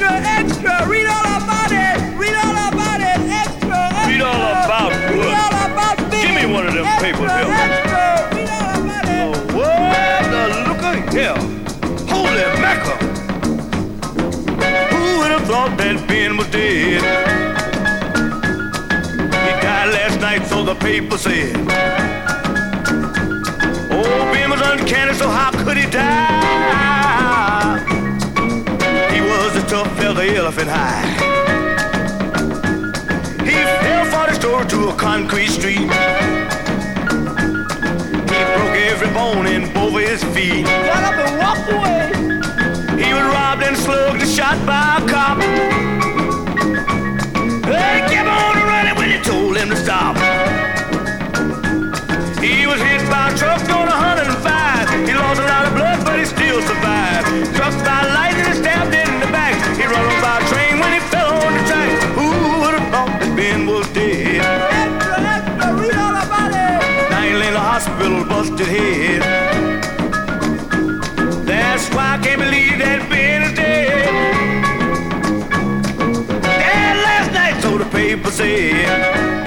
extra, extra. Read all about it. Read all about it. Extra, extra. Read all about what? Read all about me. Give me one of them extra, papers here. Extra. Read all about it. Oh, what the look at here. Holy mackerel. Who would have thought that Ben was dead? He died last night, so the paper said. Oh, Ben was uncanny, so how could he die? He was a tough fella, elephant high. He fell 40 stories to a concrete street. He broke every bone in both of his feet. Got up and walked away. He was robbed and slugged and shot by a cop. He kept on running when he told him to stop. He was hit by a truck going 105. He lost a lot of blood, but he still survived. Struck by lightning and stabbed in the back. He run over by a train when he fell on the track. Who would have thought that Ben was dead? Extra, extra. Read all about it. Now he's in the hospital, busted head. That's why I can't believe that Ben is dead. Dead last night, so the paper said.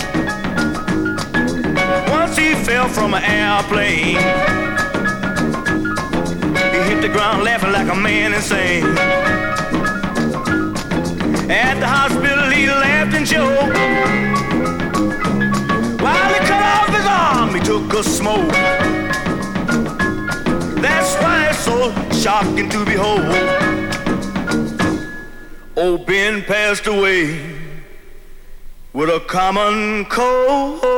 Once he fell from an airplane. He hit the ground laughing like a man insane. At the hospital he laughed and joked. While he cut off his arm, he took a smoke. That's why it's so shocking to behold. Old Ben passed away with a common cold.